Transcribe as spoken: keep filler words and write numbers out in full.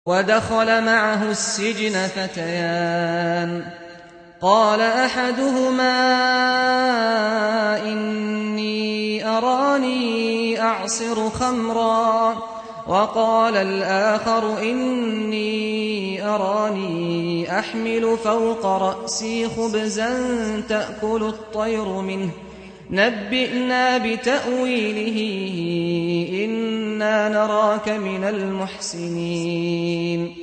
وَدَخَلَ مَعَهُ السِّجْنَ فَتَيَانِ ۖ قَالَ أَحَدُهُمَا إِنِّي أَرَانِي أَعْصِرُ خَمْرًا، وَقَالَ الْآخَرُ إِنِّي أَرَانِي أَحْمِلُ فَوْقَ رَأْسِي خُبْزًا تَأْكُلُ الطَّيْرُ مِنْهُ ۖ نَبِّئْنَا بِتَأْوِيلِهِ إِنَّا نَرَاكَ مِنَ الْمُحْسِنِينَ